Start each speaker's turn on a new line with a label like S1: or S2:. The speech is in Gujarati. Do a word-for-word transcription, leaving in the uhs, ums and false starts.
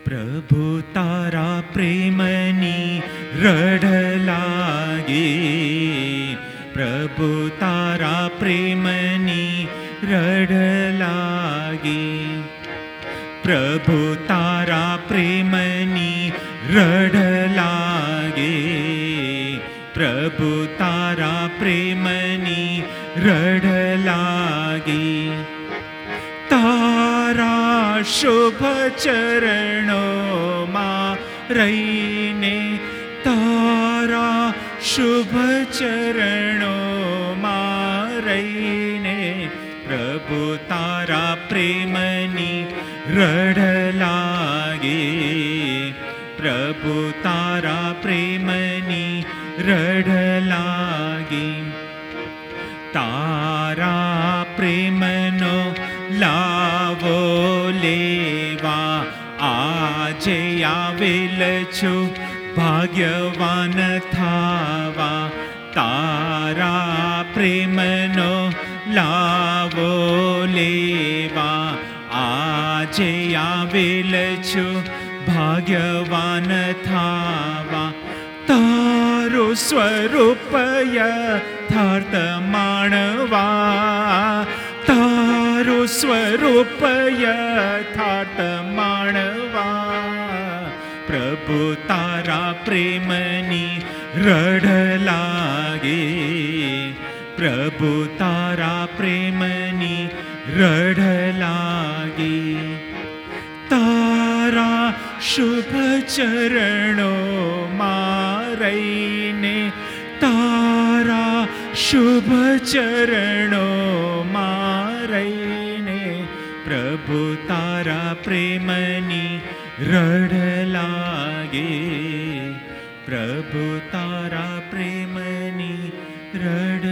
S1: પ્રભુ તારા પ્રેમની રઢ લાગે, પ્રભુ તારા પ્રેમની રઢ લાગે, પ્રભુ તારા પ્રેમની રઢ લાગે, પ્રભુ તારા પ્રેમની રઢ લાગે. તારા શુભ ચરણોમાં રહીને, તારા શુભ ચરણોમાં રહીને, પ્રભુ તારા પ્રેમની રઢ લાગે, પ્રભુ તારા પ્રેમની રઢ લાગે. તારા પ્રેમનો લાવો લેવા આજે આવેલ છું, ભાગ્યવાન થાવા. તારા પ્રેમનો લાવો લેવા આજે આવેલ છું, ભાગ્યવાન થાવા. તારું સ્વરૂપ યથાર્થ માણવા, તારું સ્વરૂપ યથાર્થ માણવા, પ્રભુ તારા પ્રેમની રઢ લાગે, પ્રભુ તારા પ્રેમની રઢ લાગે. તારા શુભ ચરણોમાં રહીને, તારા શુભ ચરણોમાં રહીને, પ્રભુ તારા પ્રેમની રઢ લાગે, પ્રભુ તારા પ્રેમની રઢ